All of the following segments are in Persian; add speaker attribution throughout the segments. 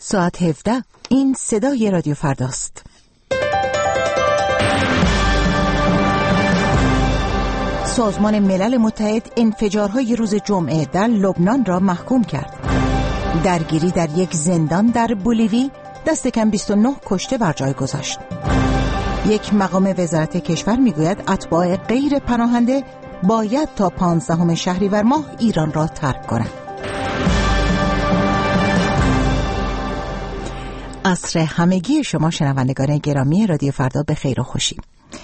Speaker 1: ساعت 17. این صدای رادیو فرداست. سازمان ملل متحد انفجارهای روز جمعه در لبنان را محکوم کرد. درگیری در یک زندان در بولیوی دست کم 29 کشته بر جای گذاشت. یک مقام وزارت کشور میگوید اتباع غیر پناهنده باید تا 15 شهریور ماه ایران را ترک کنند. عصر همگی شما شنوندگان گرامی رادیو فردا به خیر و خوشی.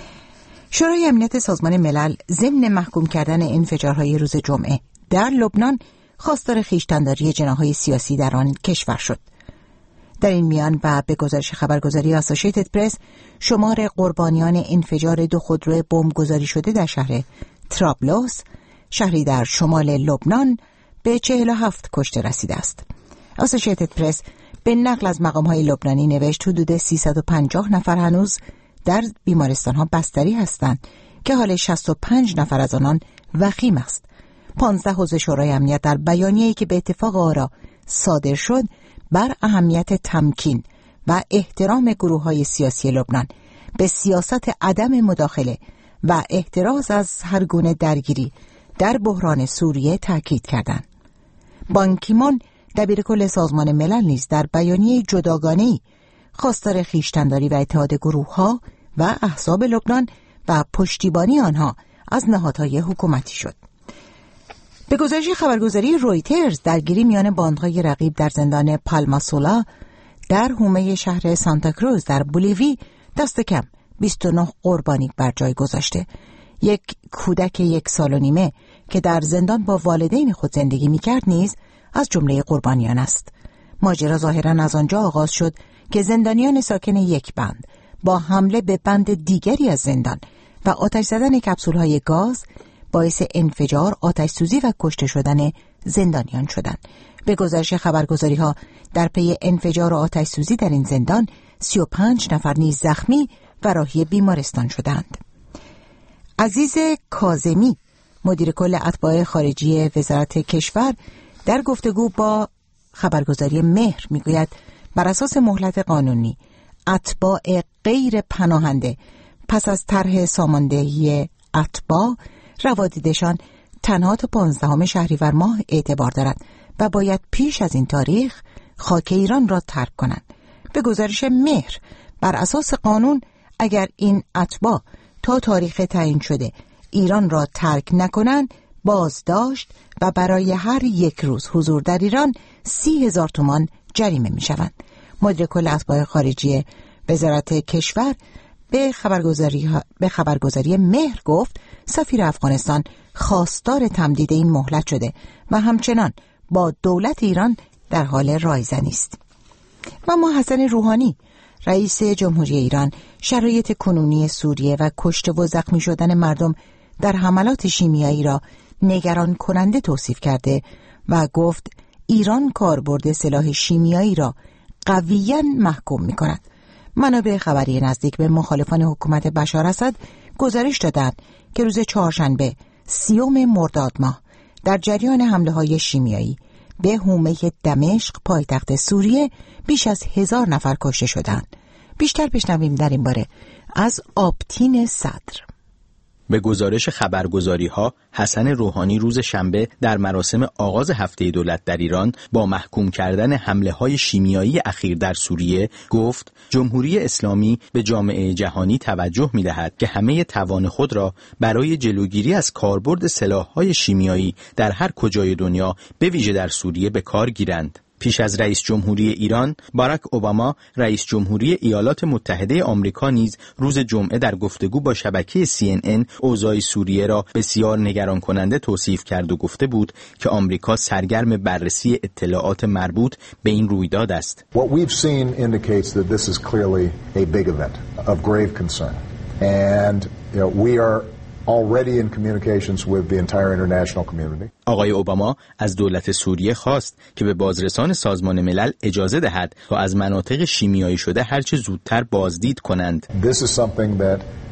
Speaker 1: شورای امنیت سازمان ملل ضمن محکوم کردن انفجارهای روز جمعه در لبنان خواستار خویشتن‌داری جناح‌های سیاسی در آن کشور شد. در این میان و به گزارش خبرگزاری آسوشیتد پرس، شمار قربانیان انفجار 2 خودرو بمبگذاری شده در شهر ترابلوس، شهری در شمال لبنان، به 47 کشته رسیده است. آسوشیتد پرس به نقل از مقام‌های لبنانی نوشت حدود 350 نفر هنوز در بیمارستان‌ها بستری هستند که حال 65 نفر از آنان وخیم است. 15 عضو شورای امنیت در بیانیه‌ای که به اتفاق آرا صادر شد بر اهمیت تمکین و احترام گروه‌های سیاسی لبنان به سیاست عدم مداخله و احتراز از هر گونه درگیری در بحران سوریه تاکید کردند. بان کی مون دبیرکل سازمان ملل نیز در بیانیه جداگانه‌ای خواستار خویشتن‌داری و اتحاد گروه‌ها و احزاب لبنان و پشتیبانی آنها از نهادهای حکومتی شد. به گزارش خبرگزاری رویترز، درگیری میان باندهای رقیب در زندان پالماسولا در حومه شهر سانتا کروز در بولیوی دست کم 29 قربانی بر جای گذاشته. یک کودک 1 سال و نیمه که در زندان با والدین خود زندگی می‌کرد نیز از جمله قربانیان است. ماجرا ظاهراً از آنجا آغاز شد که زندانیان ساکن یک بند با حمله به بند دیگری از زندان و آتش زدن کپسول‌های گاز باعث انفجار، آتش سوزی و کشته شدن زندانیان شدند. به گزارش خبرگزاری‌ها در پی انفجار و آتش سوزی در این زندان 35 نفر نیز زخمی و راهی بیمارستان شدند. عزیز کاظمی، مدیر کل اتباع خارجی وزارت کشور، در گفتگو با خبرگزاری مهر میگوید بر اساس مهلت قانونی اتباع غیر پناهنده پس از طرح ساماندهی اتباع روادیدشان تنها تا 15 شهریور ماه اعتبار دارد و باید پیش از این تاریخ خاک ایران را ترک کنند. به گزارش مهر بر اساس قانون اگر این اتباع تا تاریخ تعیین شده ایران را ترک نکنند بازداشت و برای هر 1 روز حضور در ایران 30,000 تومان جریمه می شوند. مدیر کل اتباع خارجی وزارت کشور به خبرگزاری مهر گفت سفیر افغانستان خواستار تمدید این مهلت شده و همچنان با دولت ایران در حال رایزنی است. و اما حسن روحانی، رئیس جمهوری ایران، شرایط کنونی سوریه و کشته و زخمی شدن مردم در حملات شیمیایی را نگران کننده توصیف کرده و گفت ایران کاربرد سلاح شیمیایی را قویاً محکوم می‌کند. منابع خبری نزدیک به مخالفان حکومت بشار اسد گزارش دادند که روز چهارشنبه 30 مرداد ماه در جریان حمله‌های شیمیایی به حومه دمشق پایتخت سوریه بیش از 1000 نفر کشته شدند. بیشتر بشنویم در این باره از آبتین صدر.
Speaker 2: به گزارش خبرگزاری‌ها، حسن روحانی روز شنبه در مراسم آغاز هفته دولت در ایران با محکوم کردن حمله‌های شیمیایی اخیر در سوریه گفت جمهوری اسلامی به جامعه جهانی توجه می‌دهد که همه توان خود را برای جلوگیری از کاربرد سلاح‌های شیمیایی در هر کجای دنیا به ویژه در سوریه به کار گیرند. پیش از رئیس جمهوری ایران، باراک اوباما، رئیس جمهوری ایالات متحده آمریکا نیز روز جمعه در گفتگو با شبکه CNN اوضاع سوریه را بسیار نگران کننده توصیف کرد و گفته بود که آمریکا سرگرم بررسی اطلاعات مربوط به این رویداد است.
Speaker 3: What we've seen indicates that this is clearly a big event of grave concern. And we are already in communications with the entire international community.
Speaker 2: آقای اوباما از دولت سوریه خواست که به بازرسان سازمان ملل اجازه دهد تا از مناطق شیمیایی شده هرچه زودتر بازدید کنند.
Speaker 3: This is something that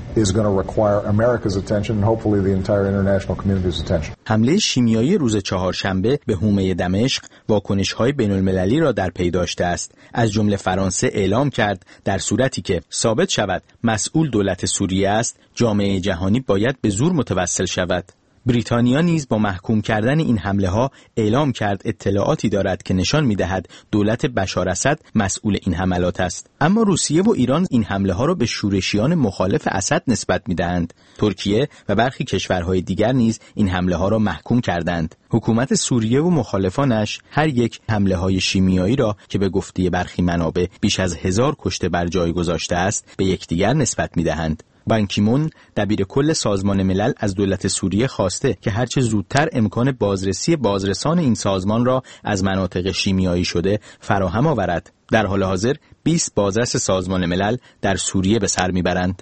Speaker 3: is going to require America's attention and hopefully the entire international community's attention.
Speaker 2: حمله شیمیایی روز چهارشنبه به حومه دمشق واکنش‌های بین‌المللی را در پی داشته است. از جمله فرانسه اعلام کرد در صورتی که ثابت شود مسئول دولت سوریه است، جامعه جهانی باید به زور متوسل شود. بریتانیا نیز با محکوم کردن این حمله ها اعلام کرد اطلاعاتی دارد که نشان می‌دهد دولت بشار اسد مسئول این حملات است. اما روسیه و ایران این حمله ها را به شورشیان مخالف اسد نسبت می‌دهند. ترکیه و برخی کشورهای دیگر نیز این حمله ها را محکوم کردند. حکومت سوریه و مخالفانش هر یک حمله های شیمیایی را که به گفته برخی منابع بیش از 1000 کشته بر جای گذاشته است به یکدیگر نسبت می‌دهند. بان کی مون دبیر کل سازمان ملل از دولت سوریه خواسته که هرچه زودتر امکان بازرسی بازرسان این سازمان را از مناطق شیمیایی شده فراهم آورد. در حال حاضر 20 بازرس سازمان ملل در سوریه به سر میبرند.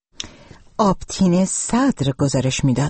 Speaker 1: آبتین صدر گزارش میداد.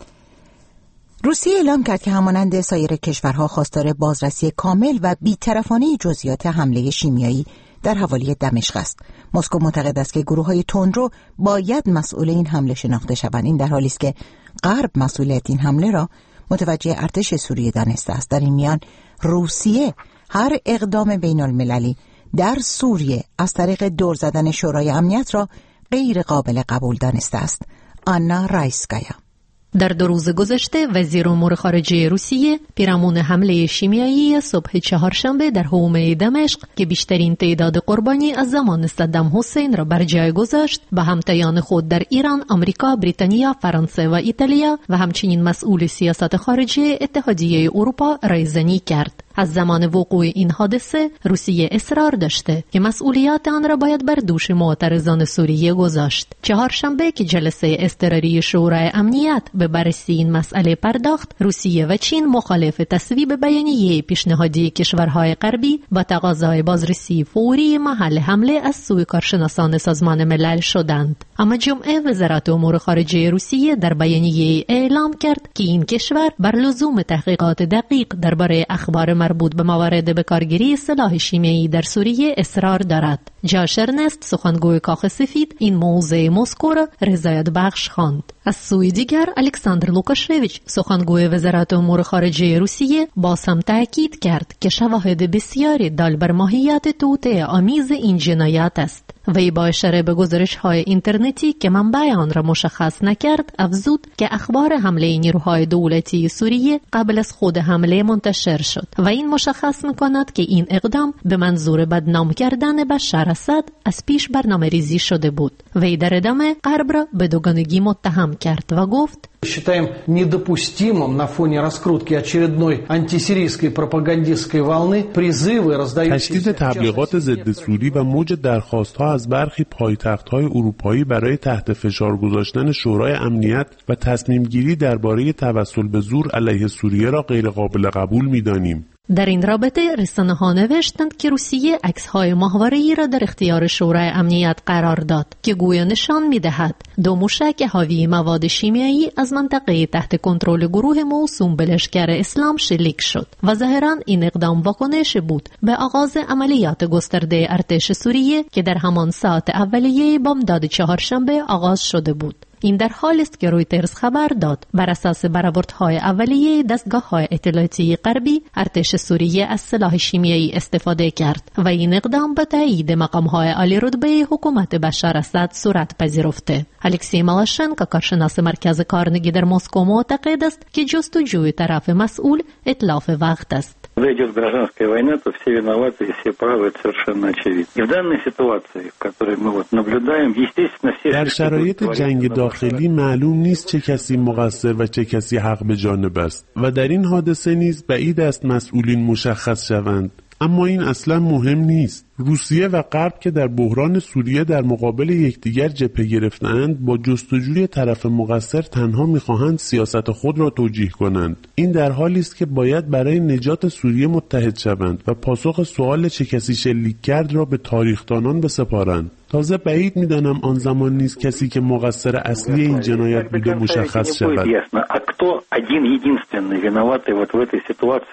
Speaker 1: روسیه اعلام کرد که همانند سایر کشورها خواستار بازرسی کامل و بی‌طرفانه جزئیات حمله شیمیایی در حوالی دمشق است. مسکو معتقد است که گروه‌های تندرو باید مسئول این حمله شناخته شوند. این در حالی است که غرب مسئولیت این حمله را متوجه ارتش سوریه دانسته است. در این میان روسیه هر اقدام بین‌المللی در سوریه از طریق دور زدن شورای امنیت را غیر قابل قبول دانسته است. آنا رایسکایا
Speaker 4: در 2 روز گذشته وزیر امور خارجه روسیه پیرامون حمله شیمیایی صبح چهارشنبه در حومه دمشق که بیشترین تعداد قربانی از زمان صدام حسین را بر جای گذاشت به همتایان خود در ایران، آمریکا، بریتانیا، فرانسه و ایتالیا و همچنین مسئول سیاست خارجه اتحادیه اروپا رایزنی کرد. از زمان وقوع این حادثه روسیه اصرار داشته که مسئولیت آن را باید بر دوش معترضان سوریه گذاشت. چهارشنبه که جلسه اضطراری شورای امنیت به بررسی این مسئله پرداخت، روسیه و چین مخالف تصویب بیانیه پیشنهادی کشورهای غربی با تقاضای بازرسی فوری محل حمله از سوی کارشناسان سازمان ملل شدند. اما جمعه وزارت امور خارجه روسیه در بیانیه اعلام کرد که این کشور بر لزوم تحقیقات دقیق درباره اخبار مربوط به موارد بکارگیری سلاح شیمیایی در سوریه اصرار دارد. جاش ارنست سخنگوی کاخ سفید این موضع مسکو را رضایت بخش خواند. از سوی دیگر الکساندر لوکاشویچ سخنگوی وزارت امور خارجه روسیه باز هم تاکید کرد که شواهد بسیاری دال بر ماهیت توطئه آمیز این جنایت است. وی با اشاره به گزارش‌های اینترنتی که منبع آن را مشخص نکرد افزود که اخبار حمله نیروهای دولتی سوریه قبل از خود حمله منتشر شد و این مشخص می‌کند که این اقدام به منظور بدنام کردن بشار اسد از پیش برنامه‌ریزی شده بود. وی در ادامه غرب را به دوگانگی متهم کرد و گفت
Speaker 5: Считаем недопустимым на фоне раскрутки очередной антисирийской пропагандистской волны призывы, раздающиеся
Speaker 6: تشدید تبلیغات ضد سوری و موج درخواست‌ها از برخی پایتخت‌های اروپایی برای تحت فشار گذاشتن شورای امنیت و تصمیم‌گیری درباره توسل به زور علیه سوریه را غیرقابل قبول می‌دانیم.
Speaker 4: در این رابطه رسانه‌ها نوشتند که روسیه عکس‌های ماهواره‌ای را در اختیار شورای امنیت قرار داد که گویا نشان می‌دهد 2 موشک حاوی مواد شیمیایی از منطقه تحت کنترل گروه موسوم به لشکر اسلام شلیک شد و ظاهراً این اقدام واکنش بود به آغاز عملیات گسترده ارتش سوریه که در همان ساعت اولیه بامداد چهارشنبه آغاز شده بود. این در حالی است که رویترز خبر داد بر اساس برآوردهای اولیه دستگاه‌های اطلاعاتی غربی ارتش سوریه از سلاح شیمیایی استفاده کرد و این اقدام به تایید مقام‌های عالی رتبه حکومت بشار اسد صورت پذیرفته. الکسی مالاشنکو کارشناس مرکز کارنگی در مسکو معتقد است که جستجوی طرف مسئول اتلاف وقت است.
Speaker 7: Когда идет гражданская война, то все виноваты и все правы, это совершенно очевидно. И в данной ситуации, в которой мы наблюдаем, естественно, все...
Speaker 6: در شرایط جنگ داخلی معلوم نیست چه کسی مقصر و چه کسی حق به جانب است و در این حادثه نیز بعید است مسئولین مشخص شوند. اما این اصلا مهم نیست. روسیه و غرب که در بحران سوریه در مقابل یکدیگر جبهه گرفتند با جستجوی طرف مقصر تنها می‌خواهند سیاست خود را توجیه کنند. این در حالی است که باید برای نجات سوریه متحد شوند و پاسخ سوال چه کسی شلیک کرد را به تاریخ‌دانان بسپارند. تازه بعید می‌دانم آن زمان نیز کسی که مقصر اصلی این جنایت بوده مشخص شود.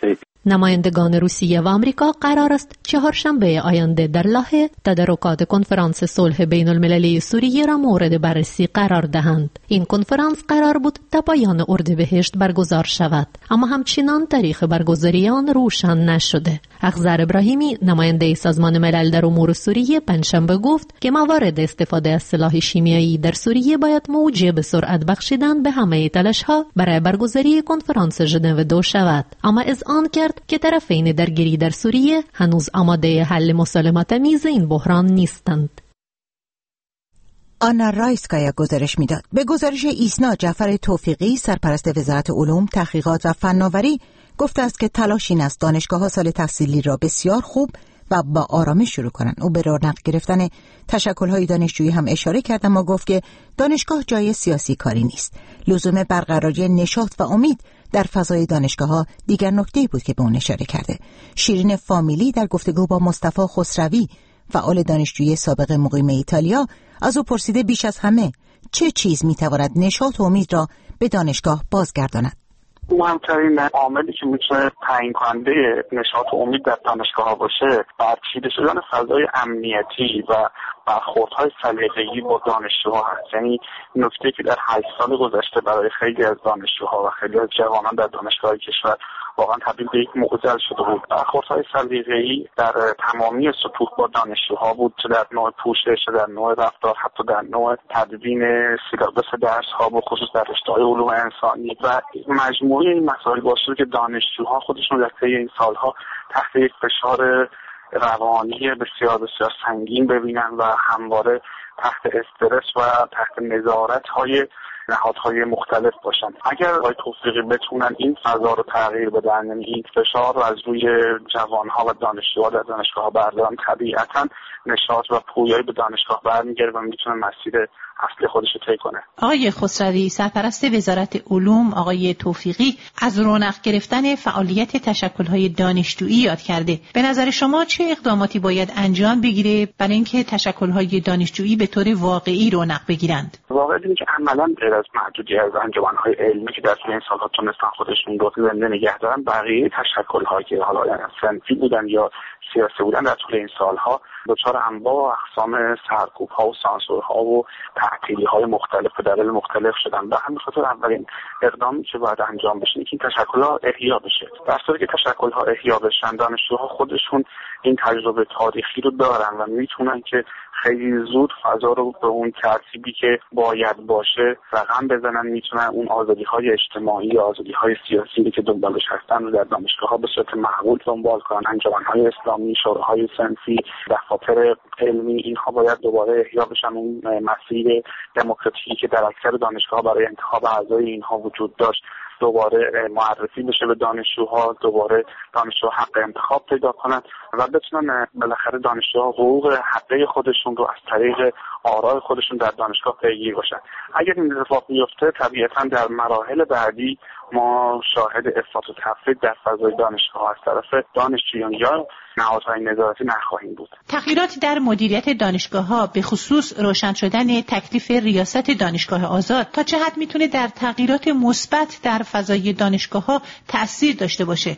Speaker 4: نمایندگان روسیه و آمریکا قرار است چهارشنبه آینده در لاهه تدارکات کنفرانس صلح بین المللی سوریه را مورد بررسی قرار دهند. این کنفرانس قرار بود تا پایان اردیبهشت برگزار شود، اما همچنان تاریخ برگزاری آن روشن نشده. اخضر ابراهیمی نماینده سازمان ملل در امور سوریه پنجشنبه گفت که موارد استفاده از سلاح شیمیایی در سوریه باید موجب سرعت بخشیدن به همه تلاش‌ها برای برگزاری کنفرانس ژنو 2 شود، اما اذعان کرد که طرفین درگیری در سوریه هنوز آماده حل مسالمت‌آمیز این بحران نیستند.
Speaker 1: آنا رایسکایا گزارش میداد. به گزارش ایسنا، جعفر توفیقی سرپرست وزارت علوم، تحقیقات و فناوری گفته است که تلاش این است دانشگاه‌ها سال تحصیلی را بسیار خوب و با آرامش شروع کنند. او به رونق گرفتن تشکل‌های دانشجویی هم اشاره کرد، اما گفت که دانشگاه جای سیاسی کاری نیست. لزوم برقراری نشاط و امید در فضای دانشگاه‌ها دیگر نکته‌ای بود که به اون اشاره کرده. شیرین فامیلی در گفتگو با مصطفی خسروی، فعال دانشجوی سابق مقیم ایتالیا، از او پرسیده بیش از همه چه چیز میتواند نشاط و امید را به دانشگاه بازگرداند.
Speaker 8: مهمترین عاملی که میتونه تعیین کننده نشاط و امید در دانشگاه‌ها باشه برچیده شدن فضای امنیتی و برخوردهای سلیقه‌ای با دانشجوها هست. یعنی نکته که در 8 سال گذشته برای خیلی از دانشجوها و خیلی از جوانان در دانشگاه کشور واقعا تبدیل به یک معضل شده بود. برخوردهای سلیقه‌ای در تمامی سطوح با دانشجوها بود، چه در نوع پوشش، چه در نوع رفتار، حتی در نوع تدوین سیلابس درس‌ها، به خصوص در رشته‌های علوم انسانی. و مجموعه این مسائل باعث شد که دانشجوها خودشون در طی این سالها تحت یک فشار روانی بسیار بسیار سنگین ببینن و همواره تحت استرس و تحت نظارت‌های نهادهای مختلف باشن. اگر آقای توفیقی بتونن این فضا رو تغییر بدن، یعنی این فشار رو از روی جوانها و دانشجوها در دانشگاه‌ها بردارن، طبیعتاً نشاط و پویایی به دانشگاه برمیگرده و میتونه مسیر اصلی خودش رو طی کنه.
Speaker 9: آقای خسروی، سرپرست وزارت علوم آقای توفیقی از رونق گرفتن فعالیت تشکل‌های دانشجویی یاد کرده. به نظر شما چه اقداماتی باید انجام بگیره برای اینکه تشکل‌های دانشجویی به طور واقعی رونق بگیرند؟
Speaker 8: واقعا اینه که عملاً غیر از محدودی از انجمن‌های علمی که در طول این سال‌ها تونستن خودشون رو زنده نگه دارن، بقیه تشکل‌هایی که حالا صنفی بودن یا سیاسی بودن در طول این سال‌ها دچار انواع و اقسام سرکوب‌ها و سانسورها و تعطیلی‌های مختلف و دلایل مختلف شدن. و همین خاطر اولین اقدامی که باید انجام بشه اینکه این تشکل‌ها احیا بشه. در صورتی که تشکل‌ها احیا بشن، دانشجوها خودشون این تجربه تاریخی رو دارن و میتونن که خیلی زود فضا رو به اون ترتیبی که باید باشه رقم بزنن، میتونن اون آزادی‌های اجتماعی، آزادی‌های سیاسی که دنبالش هستن رو در دانشگاه‌ها به صورت معقول دنبال کنن. انجمن‌های اسلامی، شوراهای صنفی، دفاتر علمی، اینها باید دوباره احیا بشن. اون مسیر دموکراتیکی که در اکثر دانشگاه‌ها برای انتخاب اعضای اینها وجود داشت دوباره معرفی بشه به دانشجوها، دوباره دانشجوها حق انتخاب پیدا کنن و بتونن بالاخره دانشجوها حقوق حقه خودشون رو از طریق آراء خودشون در دانشگاه پیگیر باشن. اگر این اتفاق بیفته، طبیعتاً در مراحل بعدی ما شاهد افراط و تفرید در فضای دانشگاه از طرف دانشجویان یا نهادهای نظارتی نخواهیم بود.
Speaker 9: تغییراتی در مدیریت دانشگاه‌ها به خصوص روشن شدن تکلیف ریاست دانشگاه آزاد تا چه حد میتونه در تغییرات مثبت در فضای دانشگاه‌ها تأثیر داشته باشه؟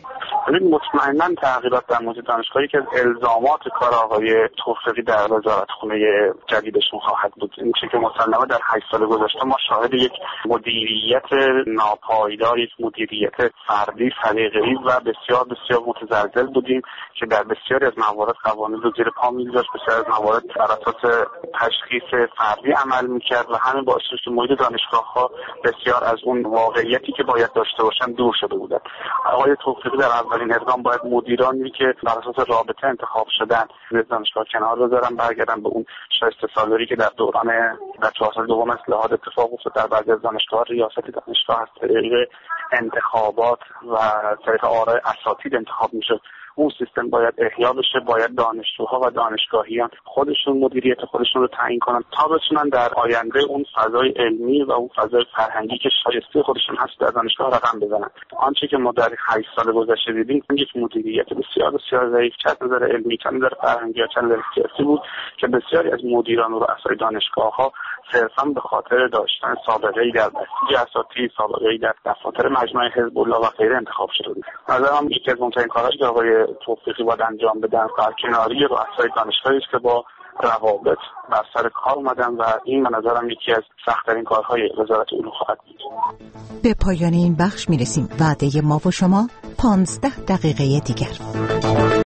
Speaker 8: مطمئناً تغییرات در مدیریت دانشگاهی که از الزامات کار آقای توفیقی در وزارتخونه جدیدشون خواهد بود. این چیزی که مسلماً در 8 سال گذشته ما شاهد یک مدیریت ناپایدار، یک مدیریت فردی، سلیقه‌ای و بسیار بسیار متزلزل بودیم که در بسیاری از موارد قوانین رو زیر پا می‌گذاشت، بسیار از موارد بر اساس تشخیص فردی عمل می‌کرد و همین باعث شد که محیط دانشگاه‌ها بسیار از اون واقعیتی که باید داشته باشن دور شده بودند. آقای توفیقی در اولین اقدام باید مدیرانی که بر اساس رابطه انتخاب شدن از دانشگاه کنار بذارن، برگردن به اون شایسته سالاری که در دوران در 4 سال دوم اصلاحات اتفاق افتاد در بعضی از دانشگاه‌ها. ریاست دانشگاه از طریق انتخابات و طریق آراء اساتید انتخاب میشد اون سیستم باید احیا بشه، باید دانشجوها و دانشگاهیان خودشون مدیریت خودشون رو تعیین کنن تا بتونن در آینده اون فضای علمی و اون فضای فرهنگی که شایسته خودشون هست در دانشگاه رقم بزنن. آنچه که ما در 8 سال گذشته دیدیم یک مدیریت بسیار بسیار ضعیف چه از نظر علمی، چه از نظر فرهنگی، چه از نظر سیاسی بود که بسیاری از مدیران و رؤسای دانشگاه‌ها صرفاً به خاطر داشتن سابقه‌ای در بسیج اساتید، سابقه‌ای در دفاتر مجمع حزب الله و غیره انتخاب شده بود. نظرم یکی از مهمترین کارهایی که آقای توفیقی باید انجام بدن برکناری رؤسای دانشگاهی است که با روابط بر سر کار اومدن و این به نظرم یکی از سخت‌ترین کارهای وزارت علوم خواهد بود.
Speaker 1: به پایان این بخش میرسیم. وعده ما و شما 15 دقیقه دیگر.